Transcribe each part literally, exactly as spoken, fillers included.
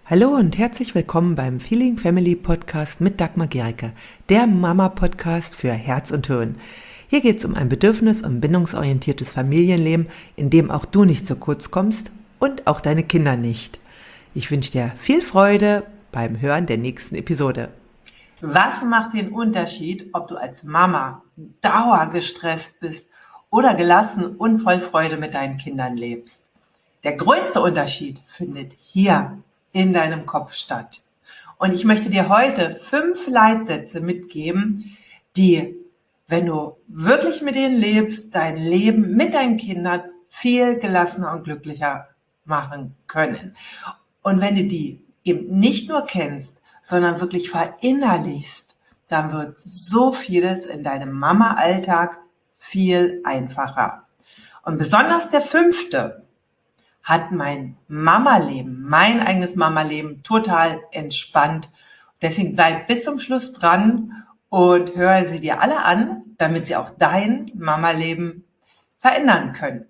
Hallo und herzlich willkommen beim Feeling Family Podcast mit Dagmar Gericke, der Mama-Podcast für Herz und Hirn. Hier geht es um ein bedürfnis- und bindungsorientiertes Familienleben, in dem auch du nicht zu kurz kommst und auch deine Kinder nicht. Ich wünsche dir viel Freude beim Hören der nächsten Episode. Was macht den Unterschied, ob du als Mama dauergestresst bist oder gelassen und voll Freude mit deinen Kindern lebst? Der größte Unterschied findet hier in deinem Kopf statt. Und ich möchte dir heute fünf Leitsätze mitgeben, die, wenn du wirklich mit denen lebst, dein Leben mit deinen Kindern viel gelassener und glücklicher machen können. Und wenn du die eben nicht nur kennst, sondern wirklich verinnerlichst, dann wird so vieles in deinem Mama-Alltag viel einfacher. Und besonders der fünfte hat mein Mama-Leben, mein eigenes Mama-Leben total entspannt. Deswegen bleib bis zum Schluss dran und höre sie dir alle an, damit sie auch dein Mama-Leben verändern können.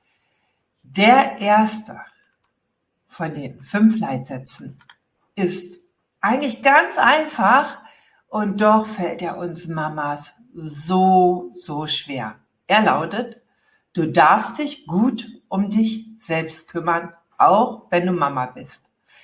Der erste von den fünf Leitsätzen ist eigentlich ganz einfach und doch fällt er uns Mamas so, so schwer. Er lautet: Du darfst dich gut um dich selbst kümmern, auch wenn du Mama bist.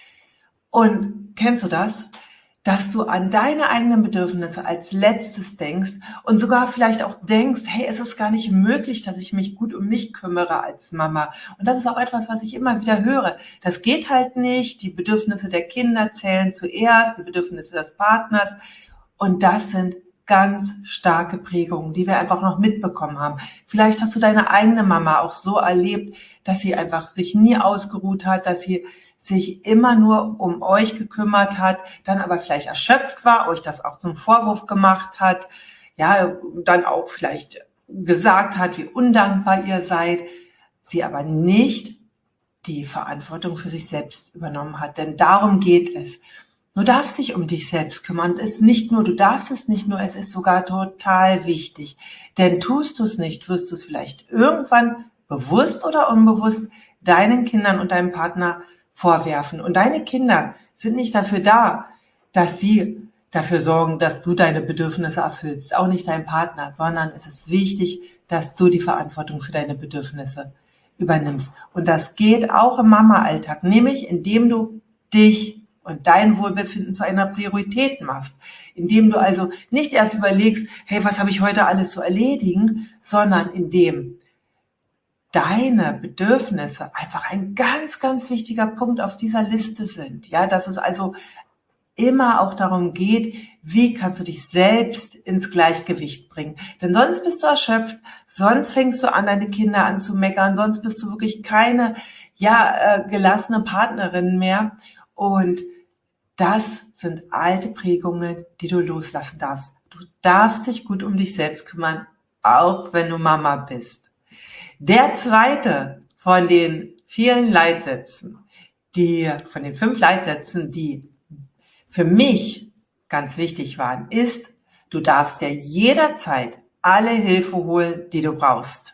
Und kennst du das? Dass du an deine eigenen Bedürfnisse als letztes denkst und sogar vielleicht auch denkst, hey, es ist gar nicht möglich, dass ich mich gut um mich kümmere als Mama. Und das ist auch etwas, was ich immer wieder höre. Das geht halt nicht. Die Bedürfnisse der Kinder zählen zuerst, die Bedürfnisse des Partners. Und das sind ganz starke Prägungen, die wir einfach noch mitbekommen haben. Vielleicht hast du deine eigene Mama auch so erlebt, dass sie einfach sich nie ausgeruht hat, dass sie sich immer nur um euch gekümmert hat, dann aber vielleicht erschöpft war, euch das auch zum Vorwurf gemacht hat, ja, dann auch vielleicht gesagt hat, wie undankbar ihr seid, sie aber nicht die Verantwortung für sich selbst übernommen hat. Denn darum geht es. Du darfst dich um dich selbst kümmern. Es ist nicht nur, du darfst es nicht nur, es ist sogar total wichtig. Denn tust du es nicht, wirst du es vielleicht irgendwann bewusst oder unbewusst deinen Kindern und deinem Partner vorwerfen. Und deine Kinder sind nicht dafür da, dass sie dafür sorgen, dass du deine Bedürfnisse erfüllst. Auch nicht dein Partner, sondern es ist wichtig, dass du die Verantwortung für deine Bedürfnisse übernimmst. Und das geht auch im Mama-Alltag, nämlich indem du dich und dein Wohlbefinden zu einer Priorität machst, indem du also nicht erst überlegst, hey, was habe ich heute alles zu erledigen, sondern indem deine Bedürfnisse einfach ein ganz, ganz wichtiger Punkt auf dieser Liste sind. Ja, dass es also immer auch darum geht, wie kannst du dich selbst ins Gleichgewicht bringen. Denn sonst bist du erschöpft, sonst fängst du an, deine Kinder an zu meckern, sonst bist du wirklich keine, ja, äh, gelassene Partnerin mehr. Und das sind alte Prägungen, die du loslassen darfst. Du darfst dich gut um dich selbst kümmern, auch wenn du Mama bist. Der zweite von den vielen Leitsätzen, die, von den fünf Leitsätzen, die für mich ganz wichtig waren, ist, du darfst dir jederzeit alle Hilfe holen, die du brauchst.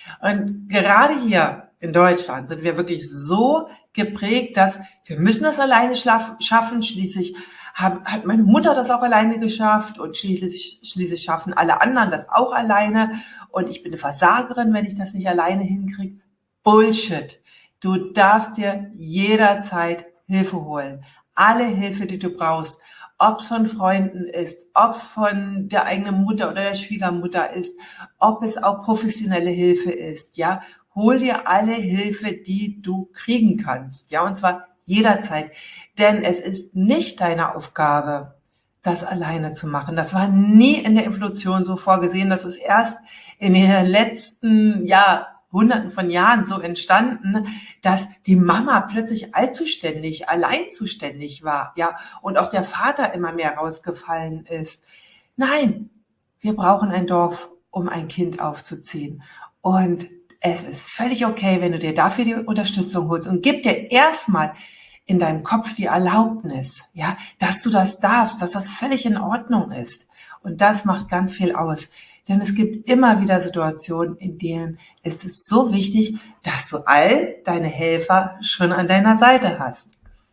Und gerade hier in Deutschland sind wir wirklich so geprägt, dass wir müssen das alleine schaffen. Schließlich hat meine Mutter das auch alleine geschafft und schließlich, schließlich schaffen alle anderen das auch alleine. Und ich bin eine Versagerin, wenn ich das nicht alleine hinkriege. Bullshit. Du darfst dir jederzeit Hilfe holen. Alle Hilfe, die du brauchst. Ob es von Freunden ist, ob es von der eigenen Mutter oder der Schwiegermutter ist, ob es auch professionelle Hilfe ist, ja. Hol dir alle Hilfe, die du kriegen kannst, ja, und zwar jederzeit. Denn es ist nicht deine Aufgabe, das alleine zu machen. Das war nie in der Evolution so vorgesehen. Das ist erst in den letzten, ja, Hunderten von Jahren so entstanden, dass die Mama plötzlich allzuständig, alleinzuständig war, ja, und auch der Vater immer mehr rausgefallen ist. Nein, wir brauchen ein Dorf, um ein Kind aufzuziehen. Und es ist völlig okay, wenn du dir dafür die Unterstützung holst und gib dir erstmal in deinem Kopf die Erlaubnis, ja, dass du das darfst, dass das völlig in Ordnung ist. Und das macht ganz viel aus. Denn es gibt immer wieder Situationen, in denen ist es so wichtig, dass du all deine Helfer schon an deiner Seite hast.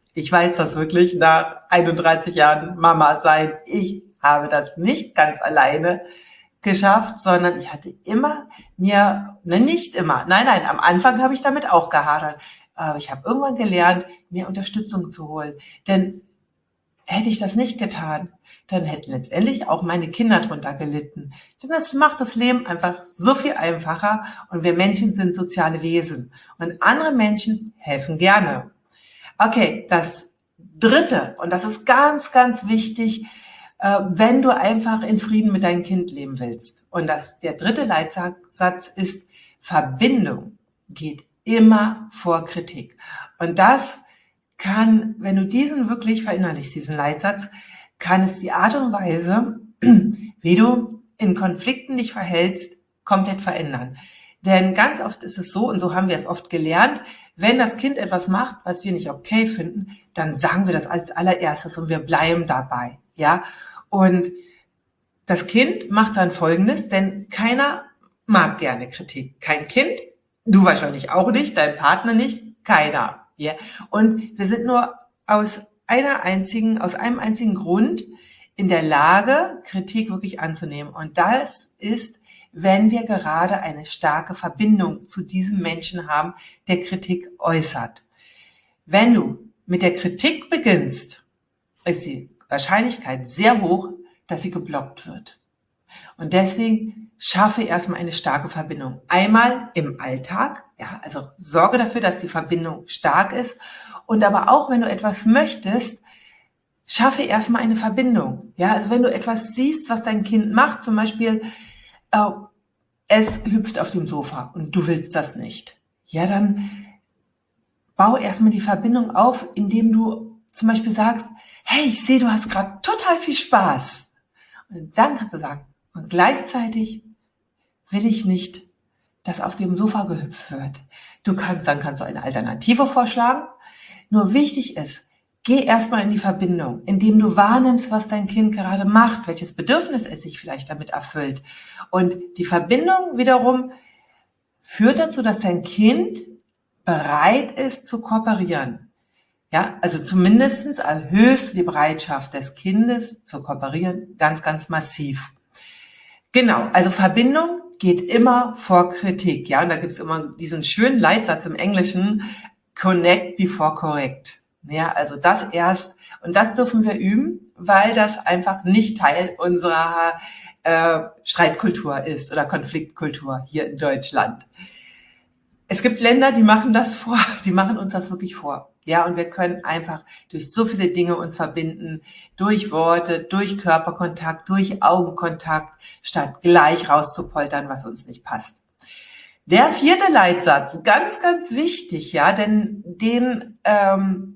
Ich weiß das wirklich nach einunddreißig Jahren Mama sein. Ich habe das nicht ganz alleine geschafft, sondern ich hatte immer mir, ne, nicht immer, nein, nein, am Anfang habe ich damit auch gehadert. Aber ich habe irgendwann gelernt, mir Unterstützung zu holen. Denn hätte ich das nicht getan, dann hätten letztendlich auch meine Kinder drunter gelitten. Denn das macht das Leben einfach so viel einfacher und wir Menschen sind soziale Wesen und andere Menschen helfen gerne. Okay, das Dritte, und das ist ganz, ganz wichtig, äh, wenn du einfach in Frieden mit deinem Kind leben willst. Und das, der dritte Leitsatz ist, Verbindung geht immer vor Kritik. Und das kann, wenn du diesen wirklich verinnerlichst, diesen Leitsatz, kann es die Art und Weise, wie du in Konflikten dich verhältst, komplett verändern. Denn ganz oft ist es so, und so haben wir es oft gelernt, wenn das Kind etwas macht, was wir nicht okay finden, dann sagen wir das als allererstes und wir bleiben dabei. Ja? Und das Kind macht dann Folgendes, denn keiner mag gerne Kritik. Kein Kind, du wahrscheinlich auch nicht, dein Partner nicht, keiner. Ja? Und wir sind nur aus einer einzigen, aus einem einzigen Grund in der Lage, Kritik wirklich anzunehmen. Und das ist, wenn wir gerade eine starke Verbindung zu diesem Menschen haben, der Kritik äußert. Wenn du mit der Kritik beginnst, ist die Wahrscheinlichkeit sehr hoch, dass sie geblockt wird. Und deswegen schaffe erstmal eine starke Verbindung. Einmal im Alltag, ja, also sorge dafür, dass die Verbindung stark ist. Und aber auch, wenn du etwas möchtest, schaffe erstmal eine Verbindung. Ja, also wenn du etwas siehst, was dein Kind macht, zum Beispiel, äh, es hüpft auf dem Sofa und du willst das nicht. Ja, dann bau erstmal die Verbindung auf, indem du zum Beispiel sagst, hey, ich sehe, du hast gerade total viel Spaß. Und dann kannst du sagen, und gleichzeitig will ich nicht, dass auf dem Sofa gehüpft wird. Du kannst, dann kannst du eine Alternative vorschlagen. Nur wichtig ist, geh erstmal in die Verbindung, indem du wahrnimmst, was dein Kind gerade macht, welches Bedürfnis es sich vielleicht damit erfüllt. Und die Verbindung wiederum führt dazu, dass dein Kind bereit ist zu kooperieren. Ja, also zumindest erhöhst du die Bereitschaft des Kindes zu kooperieren ganz, ganz massiv. Genau, also Verbindung geht immer vor Kritik. Ja, und da gibt es immer diesen schönen Leitsatz im Englischen, Connect before correct. Ja, also das erst, und das dürfen wir üben, weil das einfach nicht Teil unserer äh, Streitkultur ist oder Konfliktkultur hier in Deutschland. Es gibt Länder, die machen das vor, die machen uns das wirklich vor. Ja, und wir können einfach durch so viele Dinge uns verbinden, durch Worte, durch Körperkontakt, durch Augenkontakt, statt gleich rauszupoltern, was uns nicht passt. Der vierte Leitsatz, ganz, ganz wichtig, ja, denn den, ähm,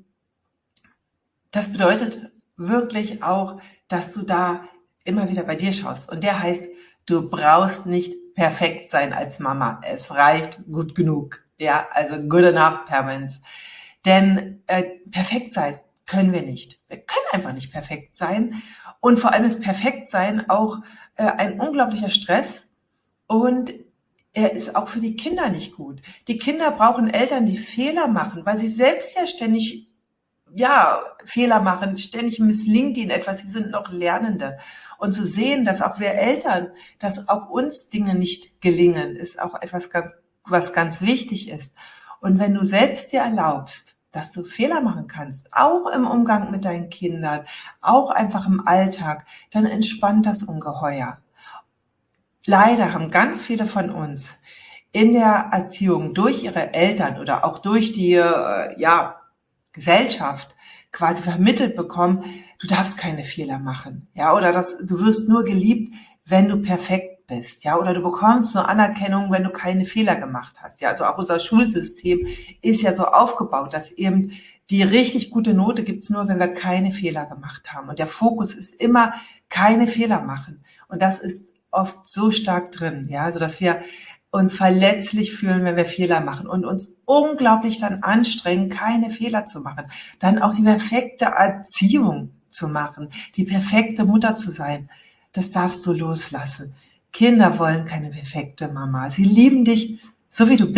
das bedeutet wirklich auch, dass du da immer wieder bei dir schaust. Und der heißt, du brauchst nicht perfekt sein als Mama. Es reicht gut genug. Ja, also good enough parents. Denn äh, perfekt sein können wir nicht. Wir können einfach nicht perfekt sein. Und vor allem ist perfekt sein auch äh, ein unglaublicher Stress. Und er ist auch für die Kinder nicht gut. Die Kinder brauchen Eltern, die Fehler machen, weil sie selbst ja ständig ja, Fehler machen, ständig misslingt ihnen etwas, sie sind noch Lernende. Und zu sehen, dass auch wir Eltern, dass auch uns Dinge nicht gelingen, ist auch etwas ganz, was ganz wichtig ist. Und wenn du selbst dir erlaubst, dass du Fehler machen kannst, auch im Umgang mit deinen Kindern, auch einfach im Alltag, dann entspannt das ungeheuer. Leider haben ganz viele von uns in der Erziehung durch ihre Eltern oder auch durch die, ja, Gesellschaft quasi vermittelt bekommen, du darfst keine Fehler machen, ja, oder das, du wirst nur geliebt, wenn du perfekt bist, ja, oder du bekommst nur Anerkennung, wenn du keine Fehler gemacht hast, ja, also auch unser Schulsystem ist ja so aufgebaut, dass eben die richtig gute Note gibt's nur, wenn wir keine Fehler gemacht haben und der Fokus ist immer keine Fehler machen und das ist oft so stark drin, ja, also dass wir uns verletzlich fühlen, wenn wir Fehler machen und uns unglaublich dann anstrengen, keine Fehler zu machen. Dann auch die perfekte Erziehung zu machen, die perfekte Mutter zu sein. Das darfst du loslassen. Kinder wollen keine perfekte Mama. Sie lieben dich so, wie du bist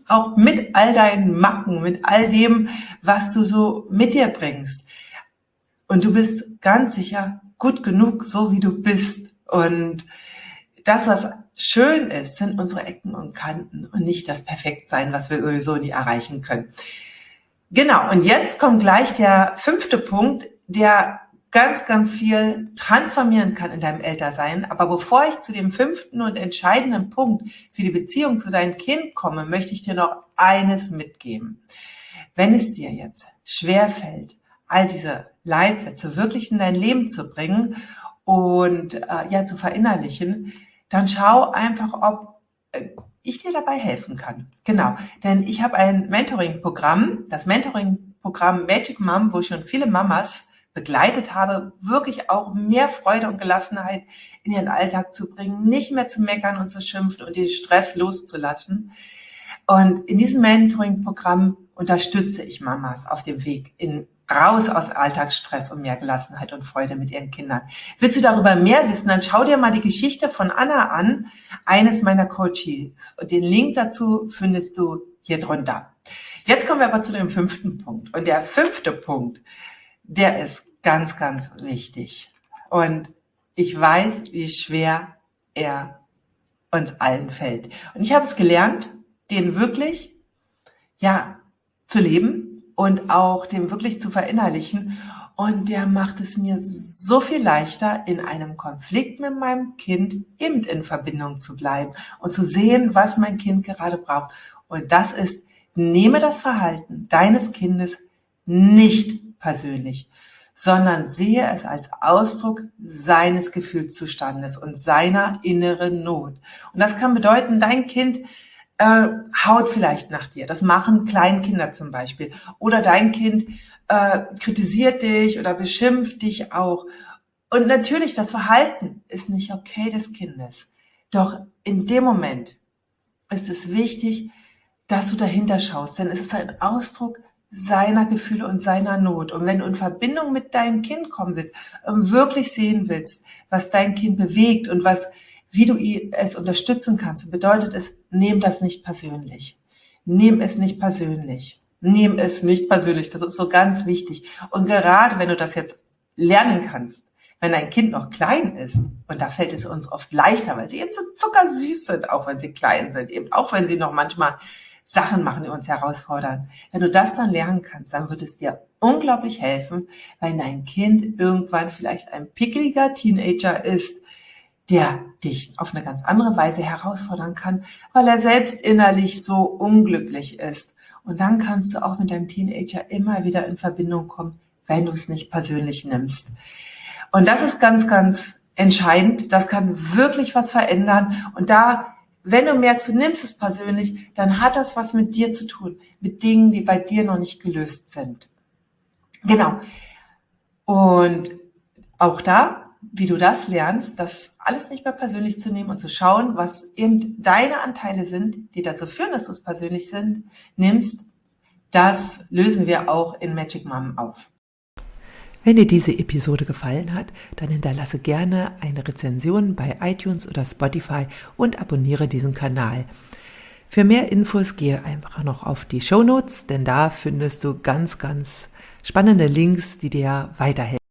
auch mit all deinen Macken, mit all dem, was du so mit dir bringst. Und du bist ganz sicher gut genug, so wie du bist. Und das, was schön ist, sind unsere Ecken und Kanten und nicht das Perfektsein, was wir sowieso nie erreichen können. Genau, und jetzt kommt gleich der fünfte Punkt, der ganz, ganz viel transformieren kann in deinem Ältersein. Aber bevor ich zu dem fünften und entscheidenden Punkt für die Beziehung zu deinem Kind komme, möchte ich dir noch eines mitgeben. Wenn es dir jetzt schwerfällt, all diese Leitsätze wirklich in dein Leben zu bringen und äh, ja zu verinnerlichen, dann schau einfach, ob äh, ich dir dabei helfen kann. Genau, denn ich habe ein Mentoring-Programm, das Mentoring-Programm Magic Mom, wo ich schon viele Mamas begleitet habe, wirklich auch mehr Freude und Gelassenheit in ihren Alltag zu bringen, nicht mehr zu meckern und zu schimpfen und den Stress loszulassen. Und in diesem Mentoring-Programm unterstütze ich Mamas auf dem Weg in raus aus Alltagsstress und mehr Gelassenheit und Freude mit ihren Kindern. Willst du darüber mehr wissen, dann schau dir mal die Geschichte von Anna an, eines meiner Coaches. Und den Link dazu findest du hier drunter. Jetzt kommen wir aber zu dem fünften Punkt. Und der fünfte Punkt, der ist ganz, ganz wichtig. Und ich weiß, wie schwer er uns allen fällt. Und ich habe es gelernt, den wirklich, ja, zu leben und auch den wirklich zu verinnerlichen. Und der macht es mir so viel leichter, in einem Konflikt mit meinem Kind eben in Verbindung zu bleiben und zu sehen, was mein Kind gerade braucht. Und das ist, nehme das Verhalten deines Kindes nicht persönlich, sondern sehe es als Ausdruck seines Gefühlszustandes und seiner inneren Not. Und das kann bedeuten, dein Kind äh, haut vielleicht nach dir. Das machen Kleinkinder zum Beispiel. Oder dein Kind äh, kritisiert dich oder beschimpft dich auch. Und natürlich, das Verhalten ist nicht okay des Kindes. Doch in dem Moment ist es wichtig, dass du dahinter schaust, denn es ist ein Ausdruck seiner Gefühle und seiner Not. Und wenn du in Verbindung mit deinem Kind kommen willst und wirklich sehen willst, was dein Kind bewegt und was, wie du es unterstützen kannst, bedeutet es, nimm das nicht persönlich. Nimm es nicht persönlich. Nimm es nicht persönlich. Das ist so ganz wichtig. Und gerade wenn du das jetzt lernen kannst, wenn dein Kind noch klein ist, und da fällt es uns oft leichter, weil sie eben so zuckersüß sind, auch wenn sie klein sind, eben auch wenn sie noch manchmal Sachen machen, die uns herausfordern. Wenn du das dann lernen kannst, dann wird es dir unglaublich helfen, weil dein Kind irgendwann vielleicht ein pickeliger Teenager ist, der dich auf eine ganz andere Weise herausfordern kann, weil er selbst innerlich so unglücklich ist. Und dann kannst du auch mit deinem Teenager immer wieder in Verbindung kommen, wenn du es nicht persönlich nimmst. Und das ist ganz, ganz entscheidend. Das kann wirklich was verändern. Und da, wenn du merkst, du nimmst es persönlich, dann hat das was mit dir zu tun, mit Dingen, die bei dir noch nicht gelöst sind. Genau. Und auch da, wie du das lernst, das alles nicht mehr persönlich zu nehmen und zu schauen, was eben deine Anteile sind, die dazu führen, dass du es persönlich sind, nimmst, das lösen wir auch in Magic Mom auf. Wenn dir diese Episode gefallen hat, dann hinterlasse gerne eine Rezension bei iTunes oder Spotify und abonniere diesen Kanal. Für mehr Infos gehe einfach noch auf die Shownotes, denn da findest du ganz, ganz spannende Links, die dir weiterhelfen.